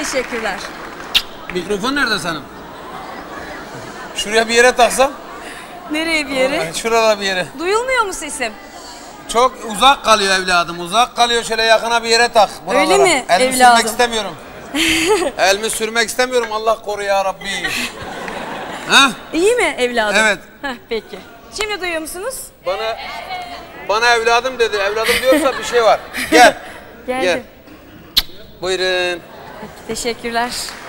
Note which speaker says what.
Speaker 1: teşekkürler.
Speaker 2: Mikrofon nerede senin? Şuraya bir yere taksam.
Speaker 1: Nereye bir yere?
Speaker 2: Şurada bir yere.
Speaker 1: Duyulmuyor mu sesim?
Speaker 2: Çok uzak kalıyor evladım. Uzak kalıyor, şöyle yakına bir yere tak. Buralara.
Speaker 1: Öyle mi
Speaker 2: Elimi
Speaker 1: evladım?
Speaker 2: sürmek istemiyorum. Elimi sürmek istemiyorum. Allah koru ya Rabbi. Ha?
Speaker 1: İyi mi evladım?
Speaker 2: Evet.
Speaker 1: Heh, peki. Şimdi duyuyor musunuz?
Speaker 2: Bana evladım dedi. Evladım diyorsa bir şey var. Gel.
Speaker 1: Geldim.
Speaker 2: Gel. Buyurun.
Speaker 1: Peki, teşekkürler.